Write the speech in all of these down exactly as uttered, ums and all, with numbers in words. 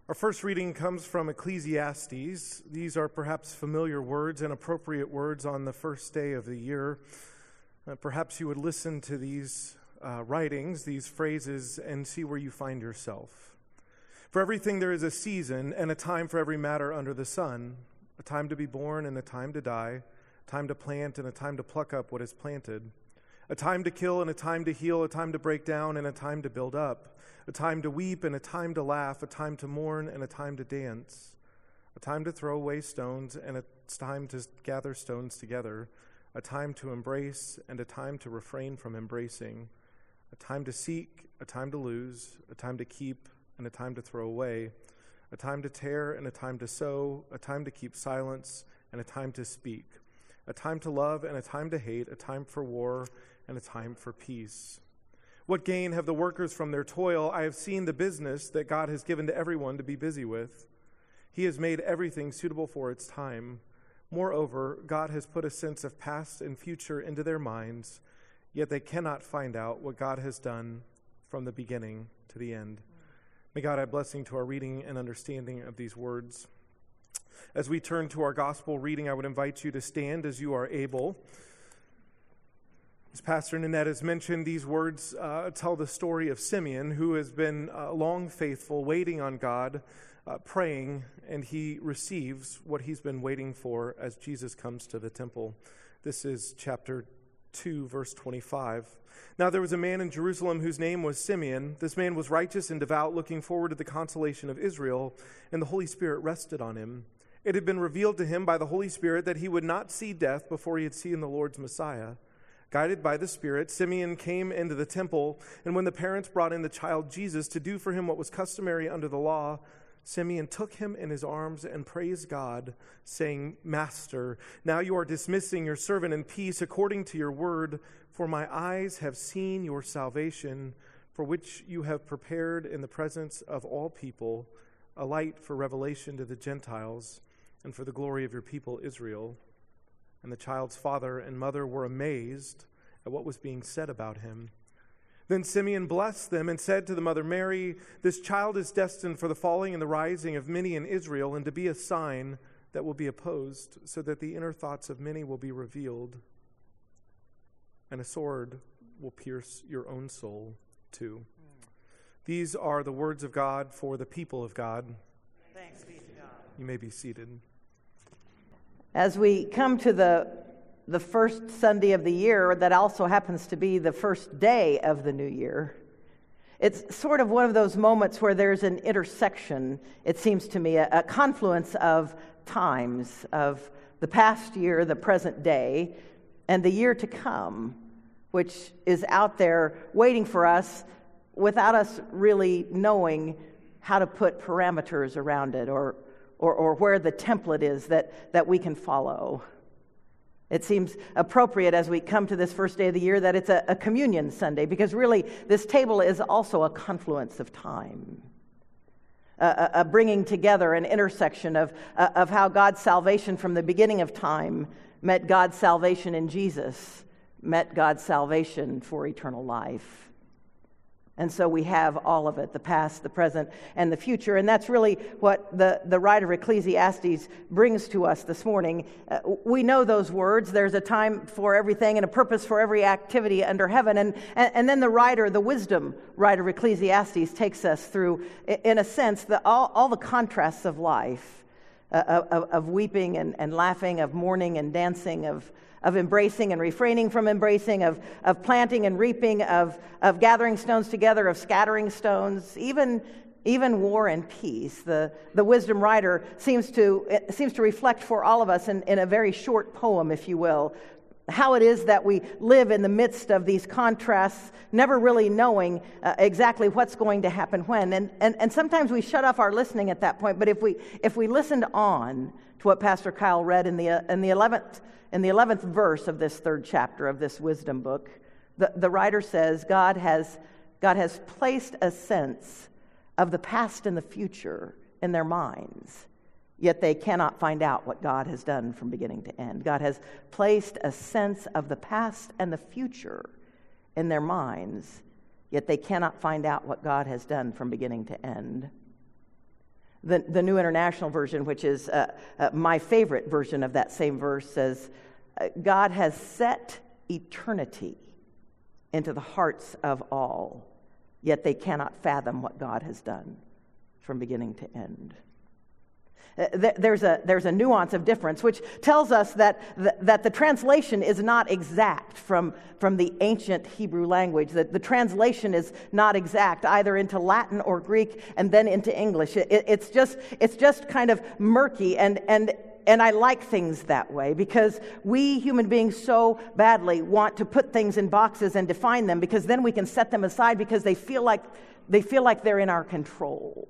Our first reading comes from Ecclesiastes. These are perhaps familiar words and appropriate words on the first day of the year. Uh, perhaps you would listen to these uh, writings, these phrases, and see where you find yourself. For everything there is a season and a time for every matter under the sun, a time to be born and a time to die, a time to plant and a time to pluck up what is planted, a time to kill and a time to heal, a time to break down and a time to build up, a time to weep and a time to laugh, a time to mourn and a time to dance, a time to throw away stones and a time to gather stones together, a time to embrace and a time to refrain from embracing, a time to seek, a time to lose, a time to keep and a time to throw away, a time to tear and a time to sow, a time to keep silence and a time to speak, a time to love and a time to hate, a time for war and a time for peace. What gain have the workers from their toil? I have seen the business that God has given to everyone to be busy with. He has made everything suitable for its time. Moreover, God has put a sense of past and future into their minds, yet they cannot find out what God has done from the beginning to the end. May God add blessing to our reading and understanding of these words. As we turn to our gospel reading, I would invite you to stand as you are able. As Pastor Nanette has mentioned, these words uh, tell the story of Simeon, who has been uh, long faithful, waiting on God, uh, praying, and he receives what he's been waiting for as Jesus comes to the temple. This is chapter two, verse twenty-five. Now there was a man in Jerusalem whose name was Simeon. This man was righteous and devout, looking forward to the consolation of Israel, and the Holy Spirit rested on him. It had been revealed to him by the Holy Spirit that he would not see death before he had seen the Lord's Messiah. Guided by the Spirit, Simeon came into the temple, and when the parents brought in the child Jesus to do for him what was customary under the law, Simeon took him in his arms and praised God, saying, Master, now you are dismissing your servant in peace according to your word, for my eyes have seen your salvation, for which you have prepared in the presence of all people, a light for revelation to the Gentiles, and for the glory of your people Israel. And the child's father and mother were amazed at what was being said about him. Then Simeon blessed them and said to the mother Mary, This child is destined for the falling and the rising of many in Israel, and to be a sign that will be opposed, so that the inner thoughts of many will be revealed, and a sword will pierce your own soul too. Mm. These are the words of God for the people of God. Thanks be to God. You may be seated. As we come to the the first Sunday of the year, that also happens to be the first day of the new year, it's sort of one of those moments where there's an intersection, it seems to me, a, a confluence of times, of the past year, the present day, and the year to come, which is out there waiting for us without us really knowing how to put parameters around it or Or, or where the template is that, that we can follow. It seems appropriate as we come to this first day of the year that it's a, a communion Sunday, because really this table is also a confluence of time, a, a, a bringing together, an intersection of, uh, of how God's salvation from the beginning of time met God's salvation in Jesus, met God's salvation for eternal life. And so we have all of it, the past, the present, and the future. And that's really what the, the writer of Ecclesiastes brings to us this morning. Uh, we know those words. There's a time for everything and a purpose for every activity under heaven. And, and, and then the writer, the wisdom writer of Ecclesiastes, takes us through, in a sense, the, all, all the contrasts of life, uh, of, of weeping and, and laughing, of mourning and dancing, of of embracing and refraining from embracing, of, of planting and reaping, of, of gathering stones together, of scattering stones, even, even war and peace. The, the wisdom writer seems to, seems to reflect for all of us in, in a very short poem, if you will, how it is that we live in the midst of these contrasts, never really knowing uh, exactly what's going to happen when. And, and, and sometimes we shut off our listening at that point, but if we, if we listened on to what Pastor Kyle read in the, uh, in the eleventh In the eleventh verse of this third chapter of this wisdom book, the, the writer says, God has, God has placed a sense of the past and the future in their minds, yet they cannot find out what God has done from beginning to end. God has placed a sense of the past and the future in their minds, yet they cannot find out what God has done from beginning to end. The, the New International Version, which is uh, uh, my favorite version of that same verse, says, uh, God has set eternity into the hearts of all, yet they cannot fathom what God has done from beginning to end. Uh, there's a there's a nuance of difference, which tells us that the, that the translation is not exact from, from the ancient Hebrew language. That the translation is not exact either into Latin or Greek and then into English. It, it's just it's just kind of murky, and and and I like things that way because we human beings so badly want to put things in boxes and define them, because then we can set them aside because they feel like they feel like they're in our control.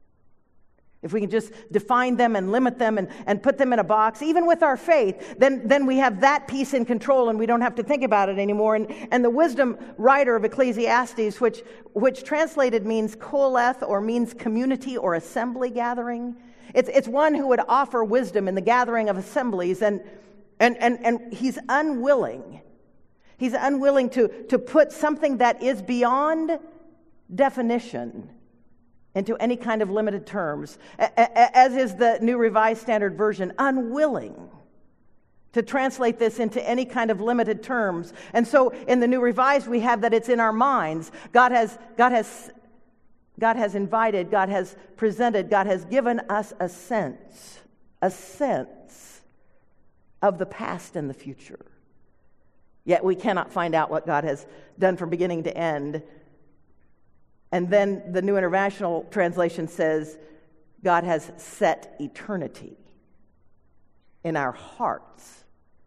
If we can just define them and limit them and, and put them in a box, even with our faith, then, then we have that piece in control and we don't have to think about it anymore. And, and the wisdom writer of Ecclesiastes, which, which translated means koleth, or means community or assembly gathering, it's, it's one who would offer wisdom in the gathering of assemblies, and, and, and, and he's unwilling. He's unwilling to, to put something that is beyond definition into any kind of limited terms, as is the New Revised Standard Version, unwilling to translate this into any kind of limited terms. And so in the New Revised, we have that it's in our minds. God has, God has, God has invited, God has presented, God has given us a sense, a sense of the past and the future. Yet we cannot find out what God has done from beginning to end. And then the New International Translation says, God has set eternity in our hearts.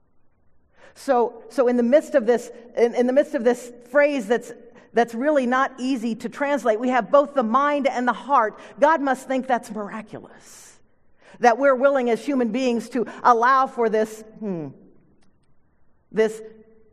So, so in the midst of this, in, in the midst of this phrase that's that's really not easy to translate, we have both the mind and the heart. God must think that's miraculous, that we're willing as human beings to allow for this, hmm, this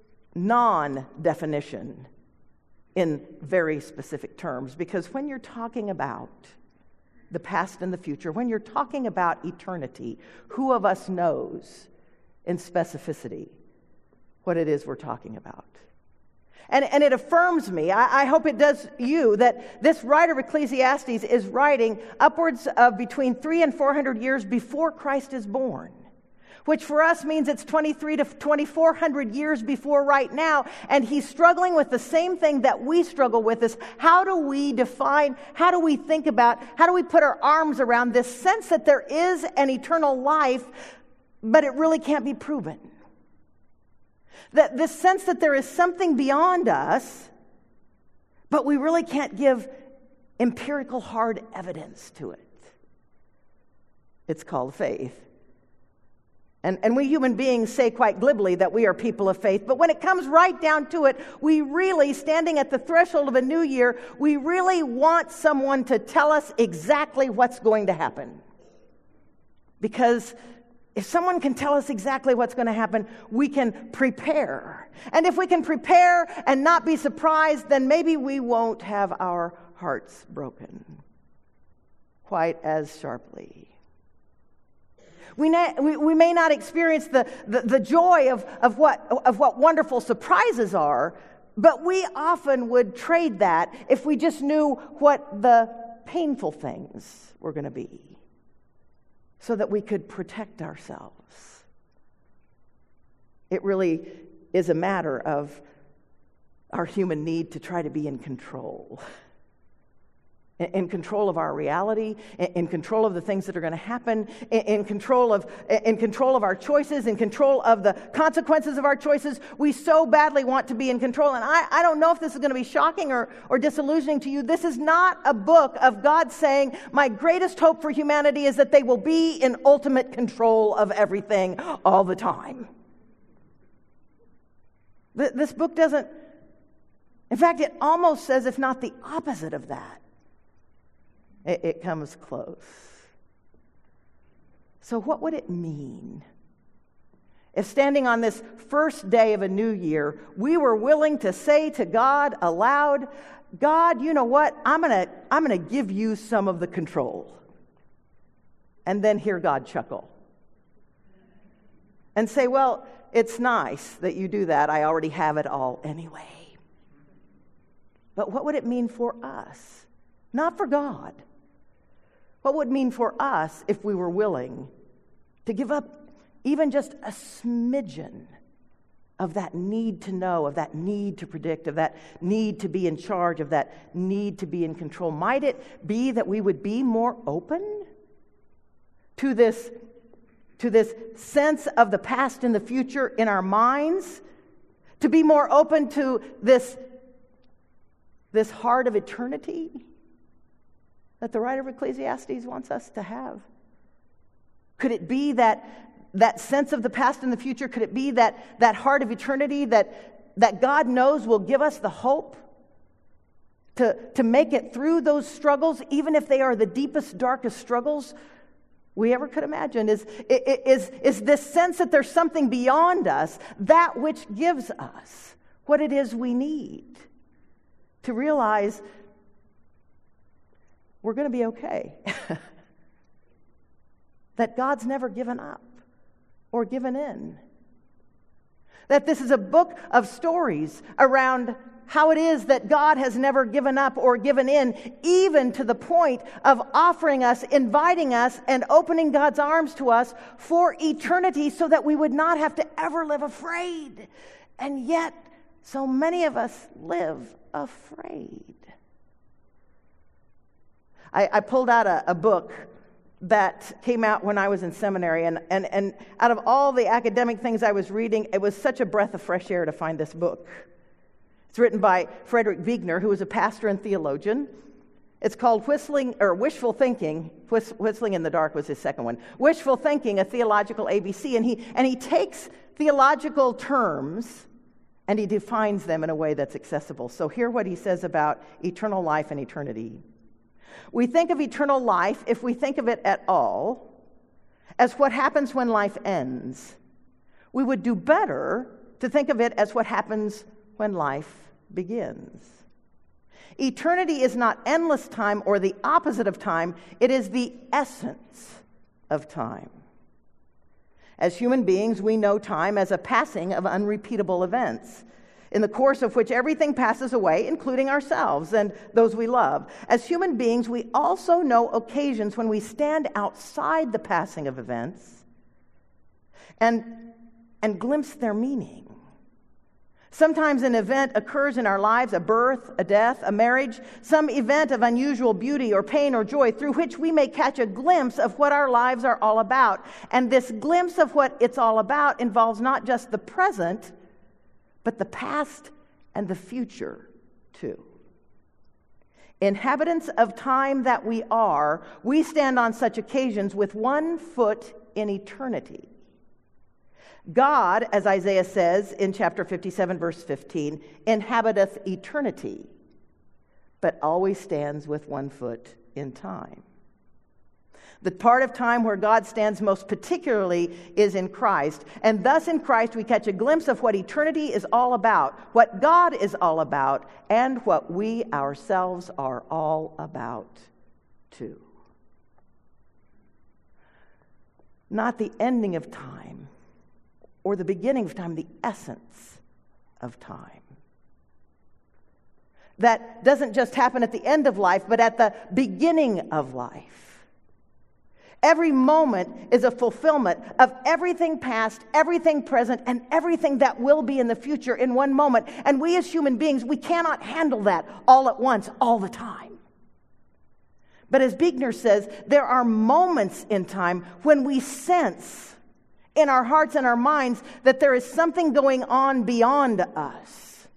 non-definition in very specific terms. Because when you're talking about the past and the future, when you're talking about eternity, who of us knows in specificity what it is we're talking about? And, and it affirms me, I, I hope it does you, that this writer of Ecclesiastes is writing upwards of between three and four hundred years before Christ is born, which for us means it's twenty-three to twenty-four hundred years before right now. And he's struggling with the same thing that we struggle with, is how do we define, how do we think about, how do we put our arms around this sense that there is an eternal life, but it really can't be proven. That this sense that there is something beyond us, but we really can't give empirical hard evidence to it. It's called faith. And, and we human beings say quite glibly that we are people of faith, but when it comes right down to it, we really, standing at the threshold of a new year, we really want someone to tell us exactly what's going to happen. Because if someone can tell us exactly what's going to happen, we can prepare. And if we can prepare and not be surprised, then maybe we won't have our hearts broken quite as sharply. We, na- we, we may not experience the, the, the joy of, of, what, of what wonderful surprises are, but we often would trade that if we just knew what the painful things were going to be, so that we could protect ourselves. It really is a matter of our human need to try to be in control. In control of our reality, in control of the things that are going to happen, in control of in control of our choices, in control of the consequences of our choices. We so badly want to be in control. And I, I don't know if this is going to be shocking or, or disillusioning to you. This is not a book of God saying, my greatest hope for humanity is that they will be in ultimate control of everything all the time. This book doesn't, in fact, it almost says, if not the opposite of that. It, it comes close. So what would it mean if, standing on this first day of a new year, we were willing to say to God aloud, God, you know what? I'm going to I'm going to give you some of the control. And then hear God chuckle. And say, well, it's nice that you do that. I already have it all anyway. But what would it mean for us? Not for God. What would it mean for us if we were willing to give up even just a smidgen of that need to know, of that need to predict, of that need to be in charge, of that need to be in control? Might it be that we would be more open to this, to this sense of the past and the future in our minds? To be more open to this, this heart of eternity that the writer of Ecclesiastes wants us to have? Could it be that that sense of the past and the future? Could it be that, that heart of eternity that, that God knows will give us the hope to, to make it through those struggles, even if they are the deepest, darkest struggles we ever could imagine? Is, is, is this sense that there's something beyond us, that which gives us what it is we need to realize we're going to be okay. That God's never given up or given in. That this is a book of stories around how it is that God has never given up or given in, even to the point of offering us, inviting us, and opening God's arms to us for eternity so that we would not have to ever live afraid. And yet, so many of us live afraid. I, I pulled out a, a book that came out when I was in seminary, and, and, and out of all the academic things I was reading, it was such a breath of fresh air to find this book. It's written by Frederick Buechner, who was a pastor and theologian. It's called Whistling or Wishful Thinking. Whist, Whistling in the Dark was his second one. Wishful Thinking, a Theological A B C, and he and he takes theological terms and he defines them in a way that's accessible. So hear what he says about eternal life and eternity. We think of eternal life, if we think of it at all, as what happens when life ends. We would do better to think of it as what happens when life begins. Eternity is not endless time or the opposite of time. It is the essence of time. As human beings, we know time as a passing of unrepeatable events, in the course of which everything passes away, including ourselves and those we love. As human beings, we also know occasions when we stand outside the passing of events and, and glimpse their meaning. Sometimes an event occurs in our lives, a birth, a death, a marriage, some event of unusual beauty or pain or joy through which we may catch a glimpse of what our lives are all about. And this glimpse of what it's all about involves not just the present, but the past and the future too. Inhabitants of time that we are, we stand on such occasions with one foot in eternity. God, as Isaiah says in chapter fifty-seven, verse fifteen, inhabiteth eternity, but always stands with one foot in time. The part of time where God stands most particularly is in Christ, and thus in Christ we catch a glimpse of what eternity is all about, what God is all about, and what we ourselves are all about too. Not the ending of time or the beginning of time, the essence of time. That doesn't just happen at the end of life, but at the beginning of life. Every moment is a fulfillment of everything past, everything present, and everything that will be in the future in one moment. And we as human beings, we cannot handle that all at once, all the time. But as Buechner says, there are moments in time when we sense in our hearts and our minds that there is something going on beyond us.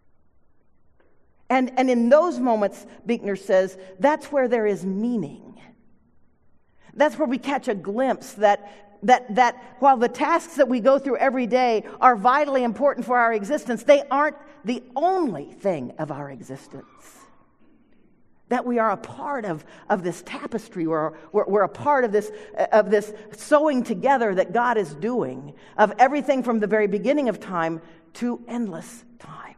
And, and in those moments, Buechner says, that's where there is meaning. That's where we catch a glimpse that, that, that while the tasks that we go through every day are vitally important for our existence, they aren't the only thing of our existence. That we are a part of, of this tapestry, we're, we're, we're a part of this, of this sewing together that God is doing, of everything from the very beginning of time to endless time.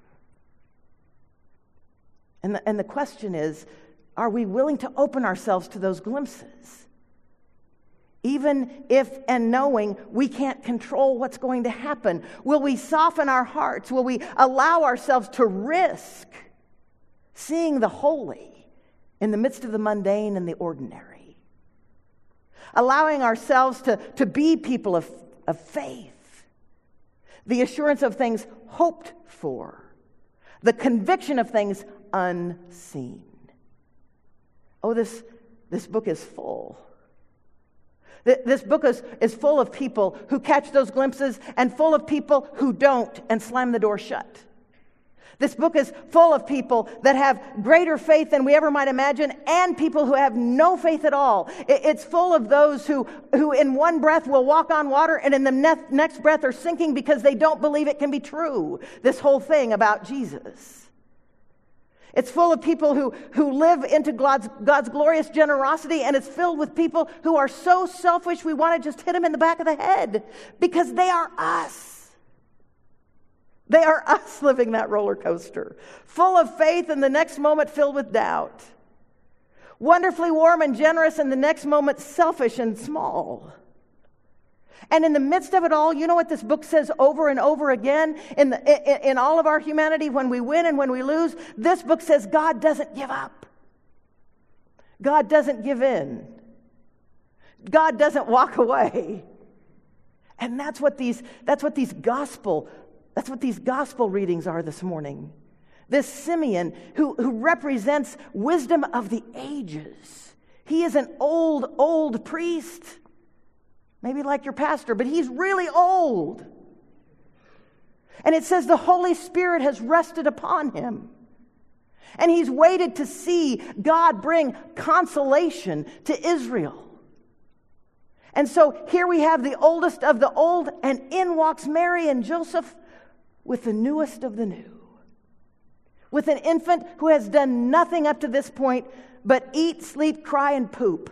And the, and the question is, are we willing to open ourselves to those glimpses? Even if and knowing we can't control what's going to happen, will we soften our hearts? Will we allow ourselves to risk seeing the holy in the midst of the mundane and the ordinary? allowing ourselves to, to be people of, of faith, the assurance of things hoped for, the conviction of things unseen. Oh, this, this book is full. This book is, is full of people who catch those glimpses and full of people who don't and slam the door shut. This book is full of people that have greater faith than we ever might imagine and people who have no faith at all. It's full of those who, who in one breath will walk on water and in the ne- next breath are sinking because they don't believe it can be true, this whole thing about Jesus. It's full of people who, who live into God's, God's glorious generosity, and it's filled with people who are so selfish we want to just hit them in the back of the head because they are us. They are us living that roller coaster, full of faith and the next moment filled with doubt. Wonderfully warm and generous and the next moment selfish and small. And in the midst of it all, you know what this book says over and over again in, the, in, in all of our humanity, when we win and when we lose? This book says God doesn't give up. God doesn't give in. God doesn't walk away. And that's what these, that's what these gospel, that's what these gospel readings are this morning. This Simeon who, who represents wisdom of the ages. He is an old, old priest. Maybe like your pastor, but he's really old. And it says the Holy Spirit has rested upon him. And he's waited to see God bring consolation to Israel. And so here we have the oldest of the old, and in walks Mary and Joseph with the newest of the new. With an infant who has done nothing up to this point but eat, sleep, cry, and poop.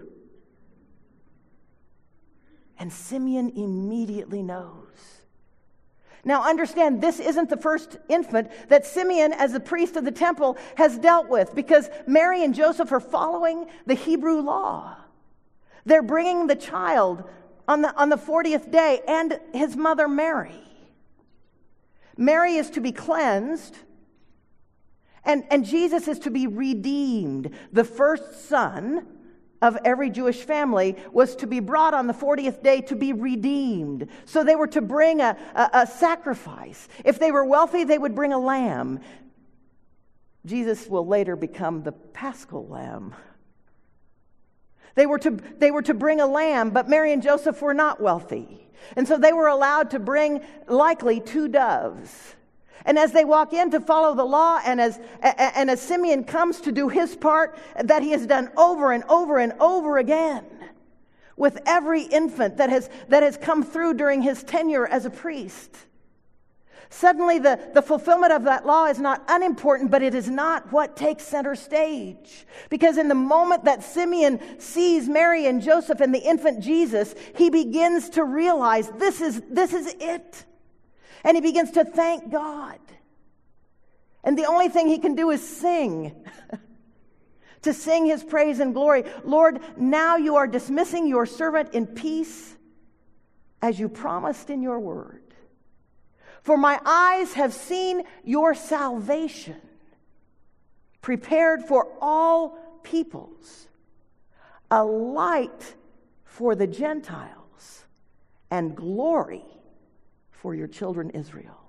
And Simeon immediately knows. Now understand, this isn't the first infant that Simeon, as the priest of the temple, has dealt with, because Mary and Joseph are following the Hebrew law. They're bringing the child on the, on the fortieth day and his mother Mary. Mary is to be cleansed, and, and Jesus is to be redeemed. The first son of every Jewish family was to be brought on the fortieth day to be redeemed. So they were to bring a, a, a sacrifice. If they were wealthy, they would bring a lamb. Jesus will later become the Paschal Lamb. They were to, they were to bring a lamb, but Mary and Joseph were not wealthy. And so they were allowed to bring likely two doves. And as they walk in to follow the law, and as, and as Simeon comes to do his part that he has done over and over and over again with every infant that has, that has come through during his tenure as a priest, suddenly the, the fulfillment of that law is not unimportant, but it is not what takes center stage. Because in the moment that Simeon sees Mary and Joseph and the infant Jesus, he begins to realize this is, this is it. And he begins to thank God. And the only thing he can do is sing. To sing his praise and glory. Lord, now you are dismissing your servant in peace as you promised in your word. For my eyes have seen your salvation, prepared for all peoples, a light for the Gentiles, and glory for your children Israel.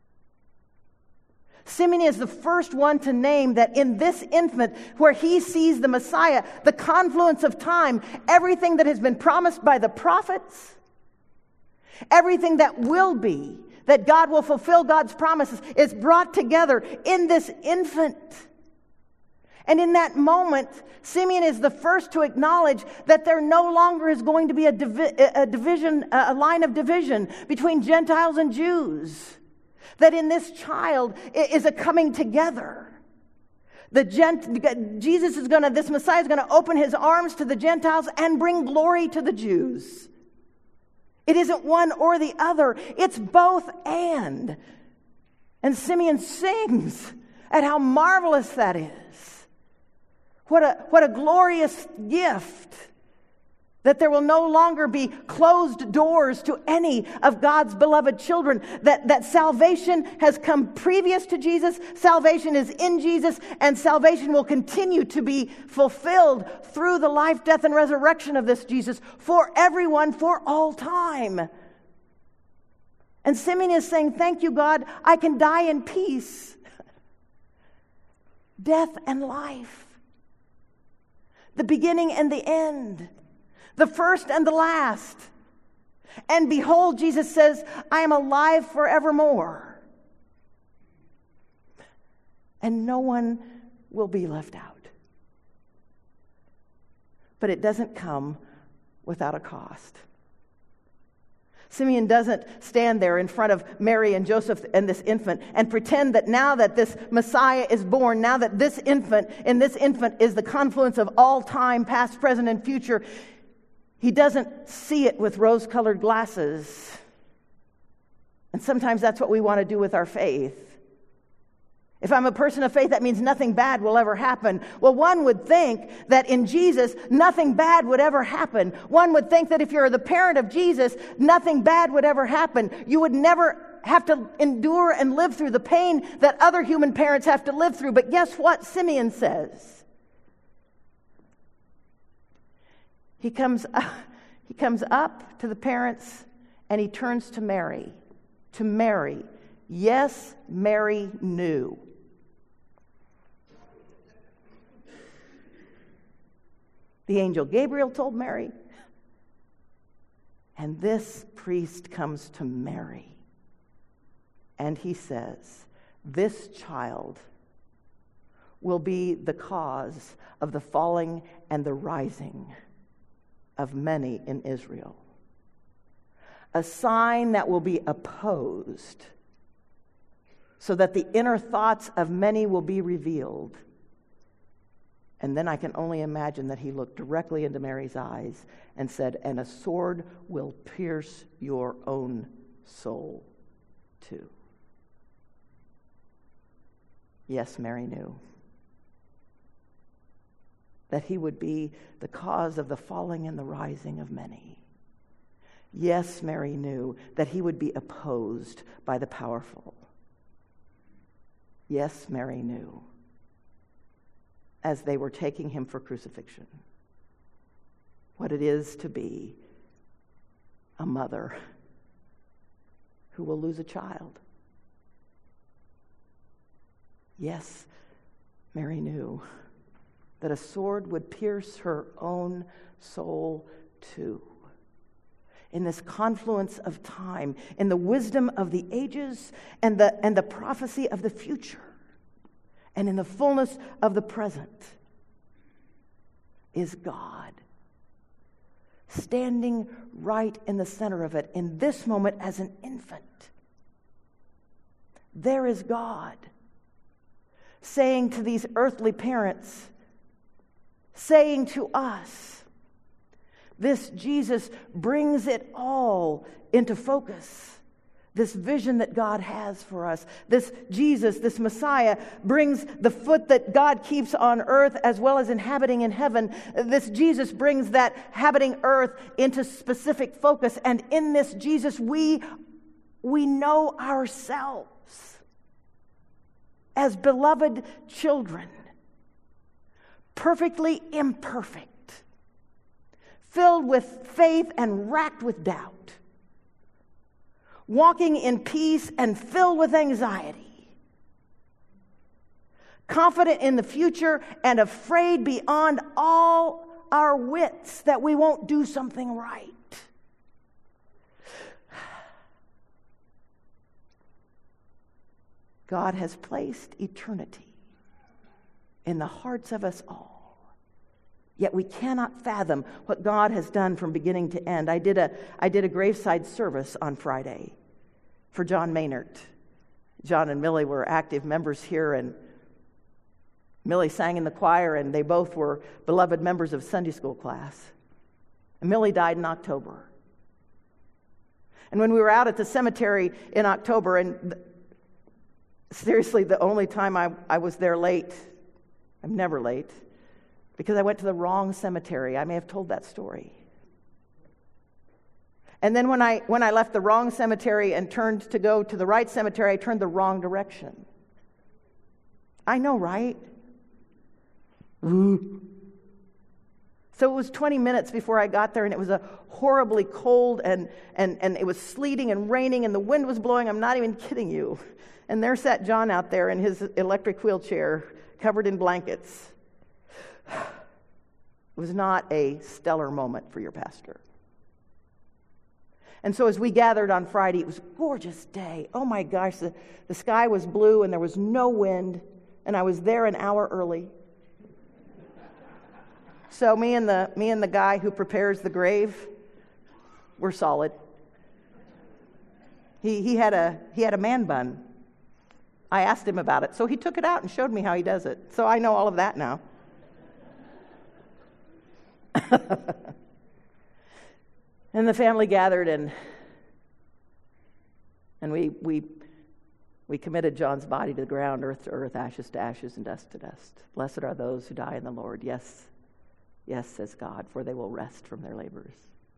Simeon is the first one to name that in this infant, where he sees the Messiah, the confluence of time, everything that has been promised by the prophets, everything that will be, that God will fulfill God's promises, is brought together in this infant. And in that moment, Simeon is the first to acknowledge that there no longer is going to be a, divi- a division, a line of division between Gentiles and Jews. That in this child is a coming together. The Gent- Jesus is going to, this Messiah is going to open his arms to the Gentiles and bring glory to the Jews. It isn't one or the other. It's both and. And Simeon sings at how marvelous that is. What a, what a glorious gift That there will no longer be closed doors to any of God's beloved children. That, that salvation has come previous to Jesus, salvation is in Jesus, and salvation will continue to be fulfilled through the life, death, and resurrection of this Jesus for everyone for all time. And Simeon is saying, thank you, God, I can die in peace. Death and life. The beginning and the end. The first and the last. And behold, Jesus says, I am alive forevermore. And no one will be left out. But it doesn't come without a cost. Simeon doesn't stand there in front of Mary and Joseph and this infant and pretend that now that this Messiah is born, now that this infant, in this infant is the confluence of all time, past, present, and future, he doesn't see it with rose-colored glasses. And sometimes that's what we want to do with our faith. If I'm a person of faith, that means nothing bad will ever happen. Well, one would think that in Jesus, nothing bad would ever happen. One would think that if you're the parent of Jesus, nothing bad would ever happen. You would never have to endure and live through the pain that other human parents have to live through. But guess what Simeon says? He comes, he comes up to the parents and he turns to Mary. To Mary. Yes, Mary knew. The angel Gabriel told Mary. And this priest comes to Mary. And he says, this child will be the cause of the falling and the rising of many in Israel. A sign that will be opposed, so that the inner thoughts of many will be revealed. And then I can only imagine that he looked directly into Mary's eyes and said, and a sword will pierce your own soul too. Yes, Mary knew that he would be the cause of the falling and the rising of many. Yes, Mary knew that he would be opposed by the powerful. Yes, Mary knew as they were taking him for crucifixion what it is to be a mother who will lose a child. Yes, Mary knew that a sword would pierce her own soul too. In this confluence of time, in the wisdom of the ages and the, and the prophecy of the future, and in the fullness of the present, is God. Standing right in the center of it, in this moment as an infant. There is God, saying to these earthly parents, saying to us, this Jesus brings it all into focus. This vision that God has for us. This Jesus, this Messiah, brings the foot that God keeps on earth as well as inhabiting in heaven. This Jesus brings that habiting earth into specific focus. And in this Jesus, we, we know ourselves as beloved children, perfectly imperfect, filled with faith and racked with doubt, walking in peace and filled with anxiety, confident in the future and afraid beyond all our wits that we won't do something right. God has placed eternity in the hearts of us all. Yet we cannot fathom what God has done from beginning to end. I did a, I did a graveside service on Friday for John Maynard. John and Millie were active members here, and Millie sang in the choir, and they both were beloved members of Sunday school class. And Millie died in October. And when we were out at the cemetery in October, and th- seriously, the only time I, I was there late, I'm never late, because I went to the wrong cemetery. I may have told that story. And then when I when I left the wrong cemetery and turned to go to the right cemetery, I turned the wrong direction. I know, right? Ooh. So it was twenty minutes before I got there, and it was a horribly cold, and, and, and it was sleeting and raining, and the wind was blowing. I'm not even kidding you. And there sat John out there in his electric wheelchair, covered in blankets. It was not a stellar moment for your pastor. And so as we gathered on Friday, it was a gorgeous day. Oh my gosh, the, the sky was blue, and there was no wind, and I was there an hour early. So me and the me and the guy who prepares the grave, we're solid. He he had a he had a man bun. I asked him about it, so he took it out and showed me how he does it. So I know all of that now. And the family gathered, and and we we we committed John's body to the ground, earth to earth, ashes to ashes, and dust to dust. Blessed are those who die in the Lord. Yes. Yes, says God, for they will rest from their labors.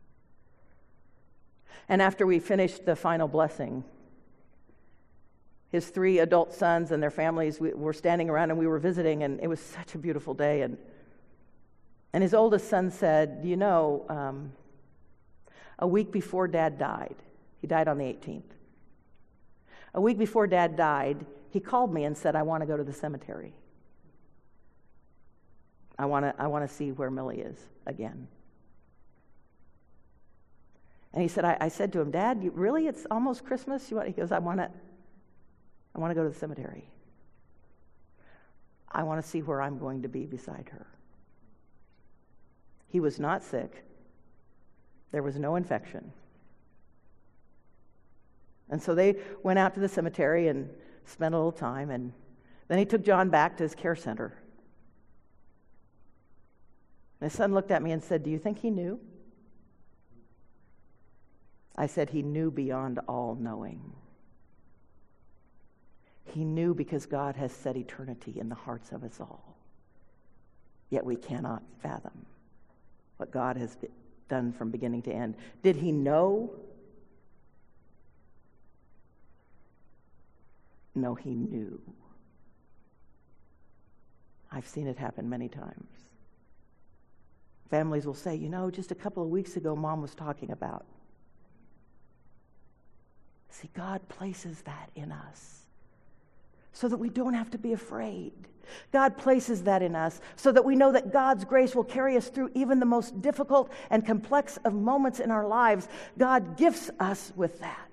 And after we finished the final blessing, his three adult sons and their families we, were standing around, and we were visiting, and it was such a beautiful day. And and his oldest son said, you know, um, a week before Dad died, he died on the eighteenth. A week before Dad died, he called me and said, I want to go to the cemetery. I want to I want to see where Millie is again. And he said, I, I said to him, Dad, you, really? It's almost Christmas? You want, he goes, I want to I want to go to the cemetery. I want to see where I'm going to be beside her. He was not sick. There was no infection. And so they went out to the cemetery and spent a little time, and then he took John back to his care center. My son looked at me and said, do you think he knew? I said, he knew beyond all knowing. He knew because God has set eternity in the hearts of us all. Yet we cannot fathom what God has done from beginning to end. Did he know? No, he knew. I've seen it happen many times. Families will say, you know, just a couple of weeks ago, Mom was talking about. See, God places that in us so that we don't have to be afraid. God places that in us so that we know that God's grace will carry us through even the most difficult and complex of moments in our lives. God gifts us with that.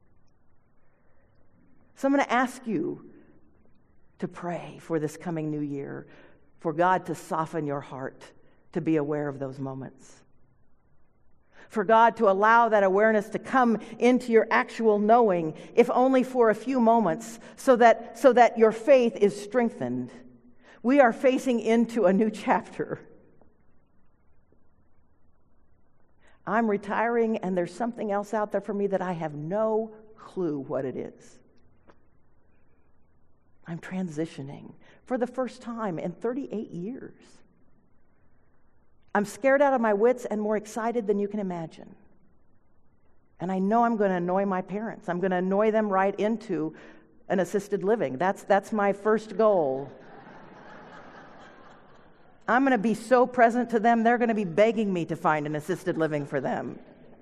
So I'm going to ask you to pray for this coming new year, for God to soften your heart to be aware of those moments. For God to allow that awareness to come into your actual knowing, if only for a few moments, so that, so that your faith is strengthened. We are facing into a new chapter. I'm retiring, and there's something else out there for me that I have no clue what it is. I'm transitioning for the first time in thirty-eight years. I'm scared out of my wits and more excited than you can imagine. And I know I'm going to annoy my parents. I'm going to annoy them right into an assisted living. That's, that's my first goal. I'm going to be so present to them, they're going to be begging me to find an assisted living for them.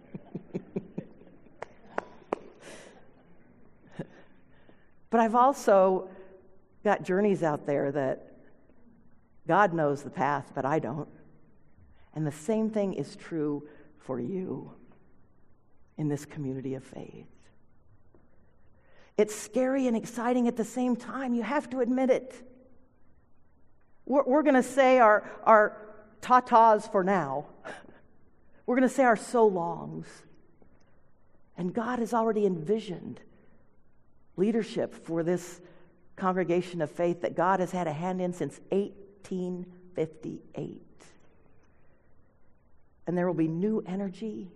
But I've also got journeys out there that God knows the path, but I don't. And the same thing is true for you in this community of faith. It's scary and exciting at the same time. You have to admit it. We're, we're going to say our, our ta-tas for now. We're going to say our so longs. And God has already envisioned leadership for this congregation of faith that God has had a hand in since eighteen fifty-eight. And there will be new energy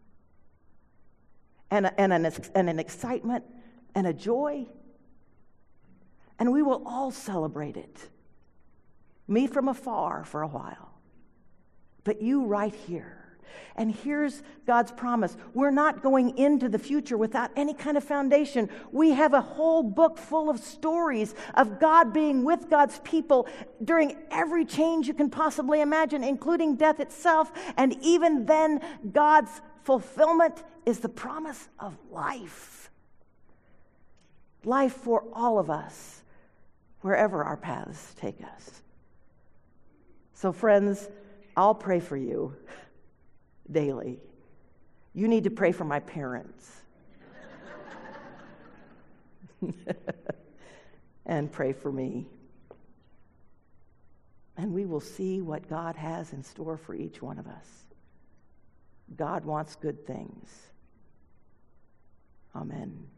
and, a, and, an, and an excitement and a joy. And we will all celebrate it. Me from afar for a while. But you right here And here's God's promise. We're not going into the future without any kind of foundation. We have a whole book full of stories of God being with God's people during every change you can possibly imagine, including death itself. And even then, God's fulfillment is the promise of life. Life for all of us, wherever our paths take us. So friends, I'll pray for you daily. You need to pray for my parents. And pray for me. And we will see what God has in store for each one of us. God wants good things. Amen.